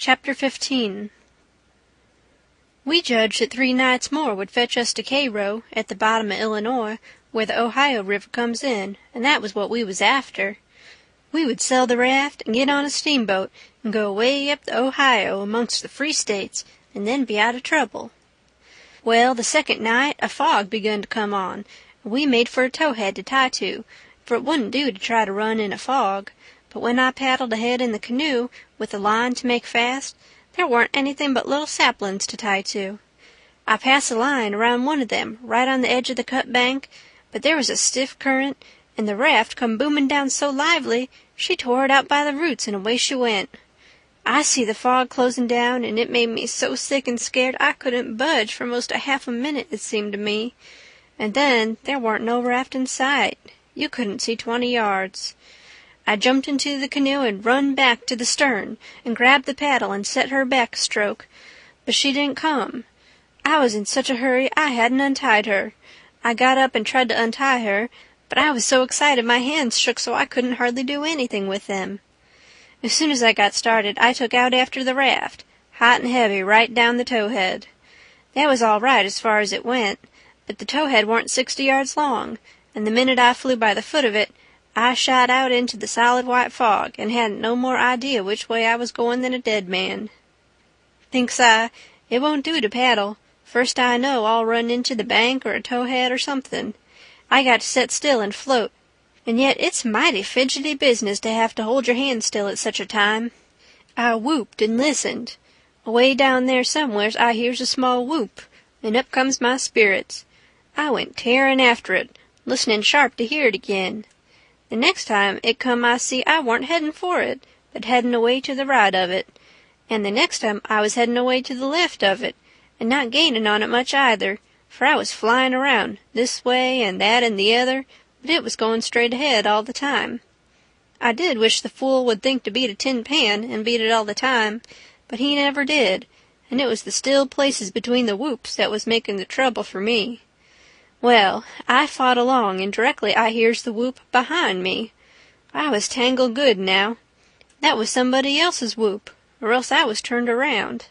Chapter 15. We judged that 3 nights more would fetch us to Cairo, at the bottom of Illinois, where the Ohio River comes in, and that was what we was after. We would sell the raft and get on a steamboat and go way up the Ohio amongst the free states, and then be out of trouble. Well, the second night a fog begun to come on, and we made for a towhead to tie to, for it wouldn't do to try to run in a fog. But when I paddled ahead in the canoe, with a line to make fast, there weren't anything but little saplings to tie to. I passed a line around one of them, right on the edge of the cut bank, but there was a stiff current, and the raft come booming down so lively she tore it out by the roots, and away she went. I see the fog closing down, and it made me so sick and scared I couldn't budge for most a half a minute, it seemed to me. And then there weren't no raft in sight. You couldn't see 20 yards. I jumped into the canoe and run back to the stern and grabbed the paddle and set her back a stroke, but she didn't come. I was in such a hurry I hadn't untied her. I got up and tried to untie her, but I was so excited my hands shook so I couldn't hardly do anything with them. As soon as I got started I took out after the raft, hot and heavy, right down the towhead. That was all right as far as it went, but the towhead warn't 60 yards long, and the minute I flew by the foot of it, I shot out into the solid white fog and hadn't no more idea which way I was going than a dead man. Thinks I, it won't do to paddle. First I know I'll run into the bank or a towhead or something. I got to set still and float, and yet it's mighty fidgety business to have to hold your hand still at such a time. I whooped and listened. Away down there somewheres I hears a small whoop, and up comes my spirits. I went tearing after it, listening sharp to hear it again. The next time it come I see I warn't heading for it, but heading away to the right of it, and the next time I was heading away to the left of it, and not gaining on it much either, for I was flying around, this way and that and the other, but it was going straight ahead all the time. I did wish the fool would think to beat a tin pan and beat it all the time, but he never did, and it was the still places between the whoops that was making the trouble for me. Well, I fought along, and directly I hears the whoop behind me. I was tangled good now. That was somebody else's whoop, or else I was turned around.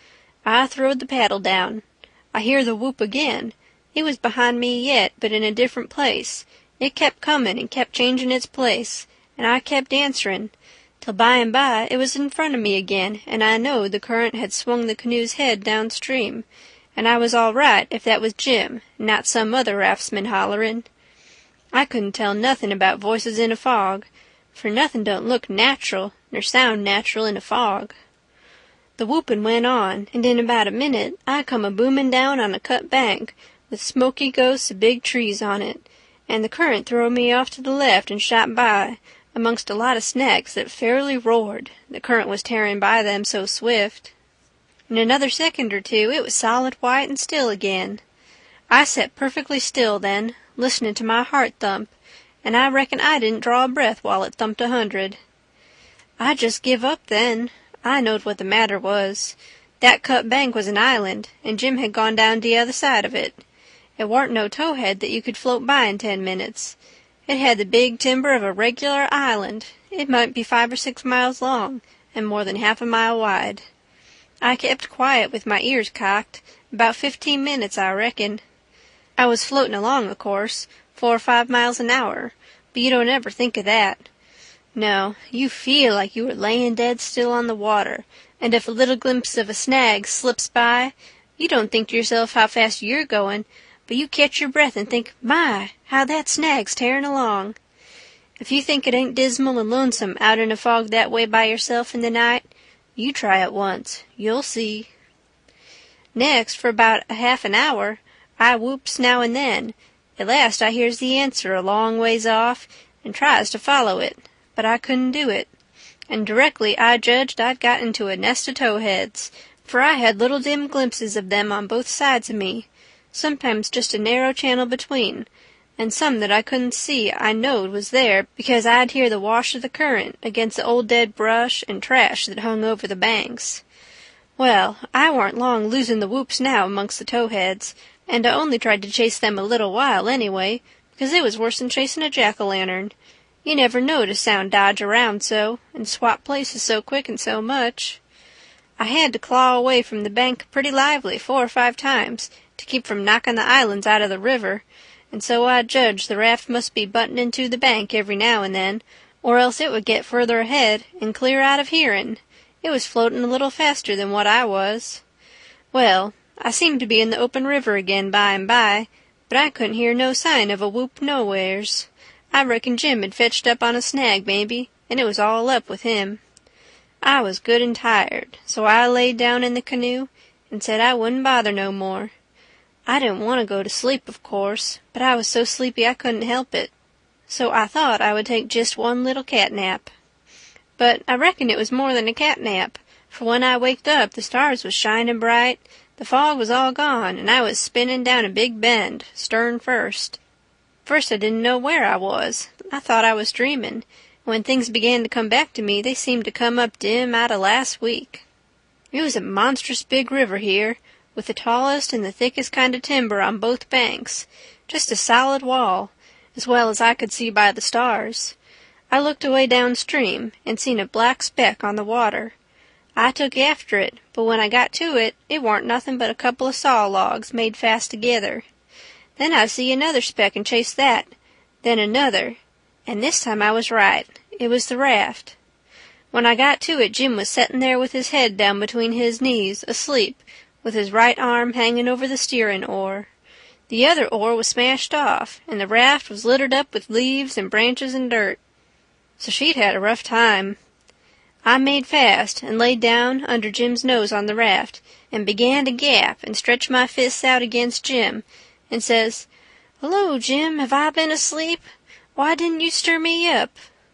I throwed the paddle down. I hear the whoop again. It was behind me yet, but in a different place. It kept coming and kept changing its place, and I kept answering, till by and by it was in front of me again, and I knowed the current had swung the canoe's head downstream, and I was all right if that was Jim, and not some other raftsman hollerin'. I couldn't tell nothing about voices in a fog, for nothing don't look natural nor sound natural in a fog. The whoopin' went on, and in about a minute I come a-boomin' down on a cut bank with smoky ghosts of big trees on it, and the current throwed me off to the left and shot by, amongst a lot of snags that fairly roared, the current was tearing by them so swift. In another second or two it was solid white and still again. I set perfectly still then, listening to my heart thump, and I reckon I didn't draw a breath while it thumped 100. I just give up then. I knowed what the matter was. That cut bank was an island, and Jim had gone down the other side of it. It warn't no towhead that you could float by in 10 minutes. It had the big timber of a regular island. It might be 5 or 6 miles long, and more than half a mile wide. I kept quiet with my ears cocked, about 15 minutes, I reckon. I was floating along, of course, 4 or 5 miles an hour, but you don't ever think of that. No, you feel like you were laying dead still on the water, and if a little glimpse of a snag slips by, you don't think to yourself how fast you're going, but you catch your breath and think, my, how that snag's tearing along. If you think it ain't dismal and lonesome out in a fog that way by yourself in the night, you try it once. You'll see. Next, for about a half an hour, I whoops now and then. At last I hears the answer a long ways off, and tries to follow it, but I couldn't do it. And directly I judged I'd got into a nest of towheads, for I had little dim glimpses of them on both sides of me, sometimes just a narrow channel between, and some that I couldn't see I knowed was there because I'd hear the wash of the current against the old dead brush and trash that hung over the banks. Well, I warn't long losing the whoops now amongst the towheads, and I only tried to chase them a little while anyway, because it was worse than chasing a jack-o'-lantern. You never knowed a sound dodge around so, and swap places so quick and so much. I had to claw away from the bank pretty lively 4 or 5 times to keep from knocking the islands out of the river, and so I judged the raft must be butting into the bank every now and then, or else it would get further ahead and clear out of hearing. It was floating a little faster than what I was. Well, I seemed to be in the open river again by and by, but I couldn't hear no sign of a whoop nowheres. I reckon Jim had fetched up on a snag, maybe, and it was all up with him. I was good and tired, so I laid down in the canoe and said I wouldn't bother no more. I didn't want to go to sleep, of course, but I was so sleepy I couldn't help it, so I thought I would take just one little cat-nap. But I reckon it was more than a cat-nap, for when I waked up the stars was shining bright, the fog was all gone, and I was spinning down a big bend, stern first. First I didn't know where I was. I thought I was dreaming, and when things began to come back to me they seemed to come up dim out of last week. It was a monstrous big river here, with the tallest and the thickest kind of timber on both banks, just a solid wall, as well as I could see by the stars. I looked away downstream and seen a black speck on the water. I took after it, but when I got to it, it warn't nothing but a couple of saw logs made fast together. Then I see another speck and chased that, then another, and this time I was right. It was the raft. When I got to it, Jim was setting there with his head down between his knees, asleep, with his right arm hanging over the steering oar. The other oar was smashed off, and the raft was littered up with leaves and branches and dirt. So she'd had a rough time. I made fast and laid down under Jim's nose on the raft and began to gap and stretch my fists out against Jim and says, "Hello, Jim, have I been asleep? Why didn't you stir me up?"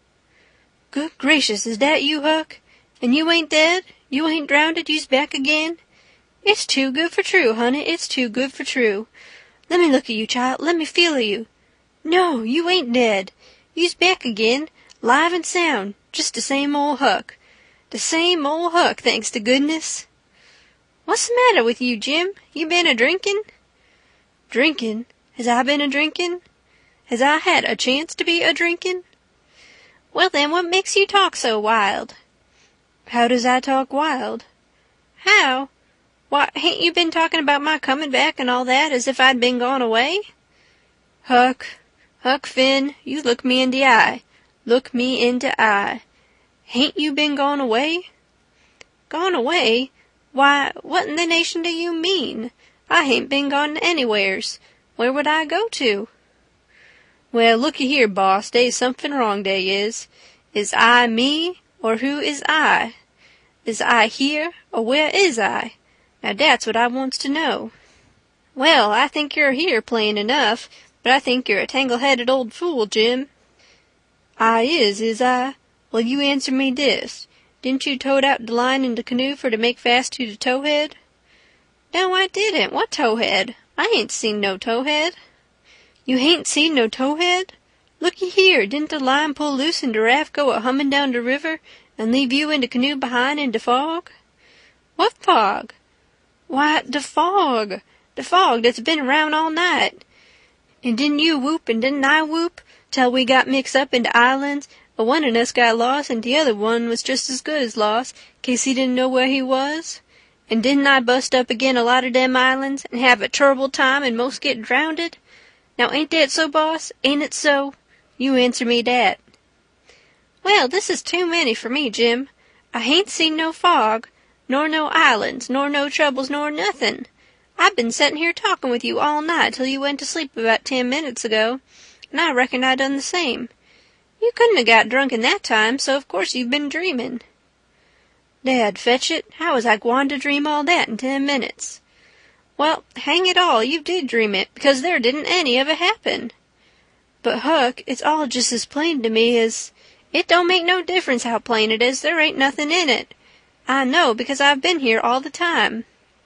"Good gracious, is that you, Huck? And you ain't dead? You ain't drownded? You's back again? It's too good for true, honey, it's too good for true. Let me look at you, child, let me feel of you. No, you ain't dead. You's back again, live and sound, just the same old Huck. The same old Huck, thanks to goodness. What's the matter with you, Jim? You been a-drinking?" "Drinking? Has I been a-drinking? Has I had a chance to be a-drinking?" "Well, then, what makes you talk so wild?" "How does I talk wild?" "How? Why, hain't you been talking about my coming back and all that, as if I'd been gone away?" "Huck Finn, you look me in the eye. Look me in the eye. Hain't you been gone away?" "Gone away? Why, what in the nation do you mean? I hain't been gone anywheres. Where would I go to?" "Well, looky here, boss, dey's something wrong, dey is. Is I me, or who is I? Is I here, or where is I? Now dat's what I wants to know." "Well, I think you're here plain enough, but I think you're a tangle-headed old fool, Jim." "I is I? Well, you answer me dis. Didn't you tote out de line in de canoe for to make fast to de towhead?" "No, I didn't. What towhead? I ain't seen no towhead." "You hain't seen no towhead? Looky here, didn't de line pull loose and de raft go a-hummin' down de river and leave you in de canoe behind in de fog?" "What fog?" "Why, de fog that's been around all night. And didn't you whoop and didn't I whoop, till we got mixed up in de islands, and one of us got lost and de other one was just as good as lost, 'case he didn't know where he was? And didn't I bust up agin a lot of dem islands and have a turrible time and most get drownded? Now ain't that so, boss? Ain't it so? You answer me dat." "Well, this is too many for me, Jim. I hain't seen no fog, nor no islands, nor no troubles, nor nothing. I've been setting here talking with you all night till you went to sleep about 10 minutes ago, and I reckon I done the same. You couldn't have got drunk in that time, so of course you've been dreaming." "Dad fetch it, how was I gwine to dream all that in 10 minutes?" "Well, hang it all, you did dream it, because there didn't any of it happen." "But, Huck, it's all just as plain to me as—" "It don't make no difference how plain it is. There ain't nothing in it. I know, because I've been here all the time."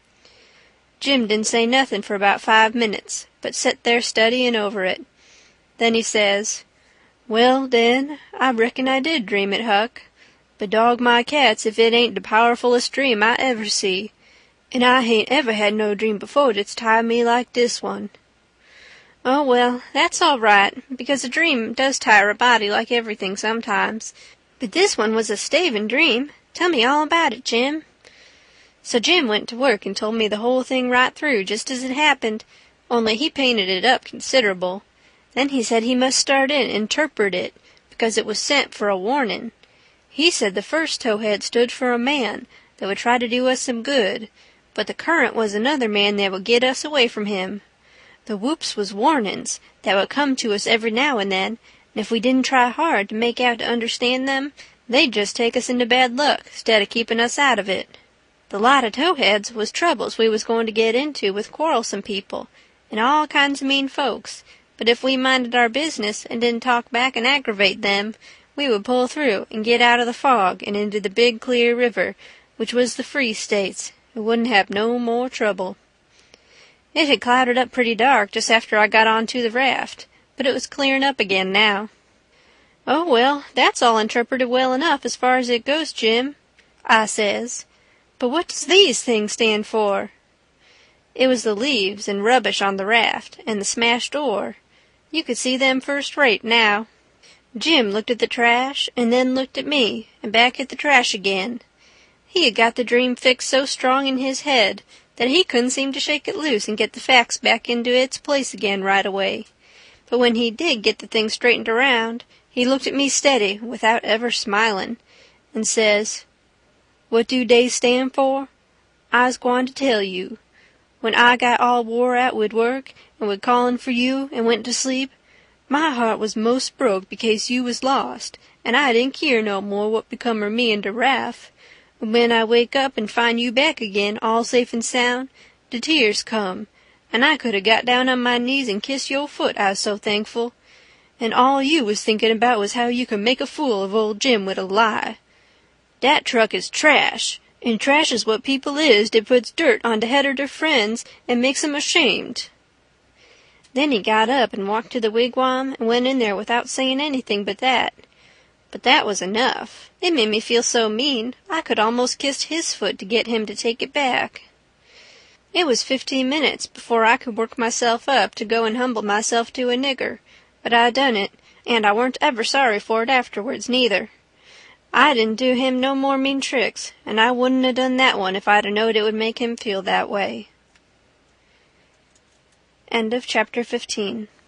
Jim didn't say nothing for about 5 minutes, but set there studying over it. Then he says, "Well, den, I reckon I did dream it, Huck. But dog my cats if it ain't the powerfulest dream I ever see. And I hain't ever had no dream before that's tied me like this one." "Oh, well, that's all right, because a dream does tire a body like everything sometimes. But this one was a staving dream. Tell me all about it, Jim." So Jim went to work and told me the whole thing right through, just as it happened, only he painted it up considerable. Then he said he must start in and interpret it, because it was sent for a warning. He said the first towhead stood for a man that would try to do us some good, but the current was another man that would get us away from him. The whoops was warnings that would come to us every now and then, and if we didn't try hard to make out to understand them, they'd just take us into bad luck, 'stead of keeping us out of it. The lot of towheads was troubles we was going to get into with quarrelsome people, and all kinds of mean folks, but if we minded our business and didn't talk back and aggravate them, we would pull through and get out of the fog and into the big clear river, which was the Free States, and wouldn't have no more trouble. It had clouded up pretty dark just after I got on to the raft, but it was clearing up again now. "Oh, well, that's all interpreted well enough as far as it goes, Jim," I says. "But what does these things stand for?" It was the leaves and rubbish on the raft, and the smashed oar. You could see them first rate now. Jim looked at the trash, and then looked at me, and back at the trash again. He had got the dream fixed so strong in his head that he couldn't seem to shake it loose and get the facts back into its place again right away. But when he did get the thing straightened around, he looked at me steady, without ever smiling, and says, "What do dey stand for? I's gwine to tell you. When I got all wore out wid work and wid callin' for you and went to sleep, my heart was most broke because you was lost, and I didn't keer no more what become of me and de raft. When I wake up and find you back again, all safe and sound, de tears come, and I could 'a' got down on my knees and kissed your foot, I was so thankful. And all you was thinking about was how you could make a fool of old Jim wid a lie. Dat truck is trash, and trash is what people is dat puts dirt on de head of their friends and makes 'em ashamed." Then he got up and walked to the wigwam and went in there without saying anything but that. But that was enough. It made me feel so mean I could almost kissed his foot to get him to take it back. It was 15 minutes before I could work myself up to go and humble myself to a nigger, but I done it, and I weren't ever sorry for it afterwards, neither. I didn't do him no more mean tricks, and I wouldn't 'a' done that one if I'd 'a' knowed it would make him feel that way. End of chapter 15.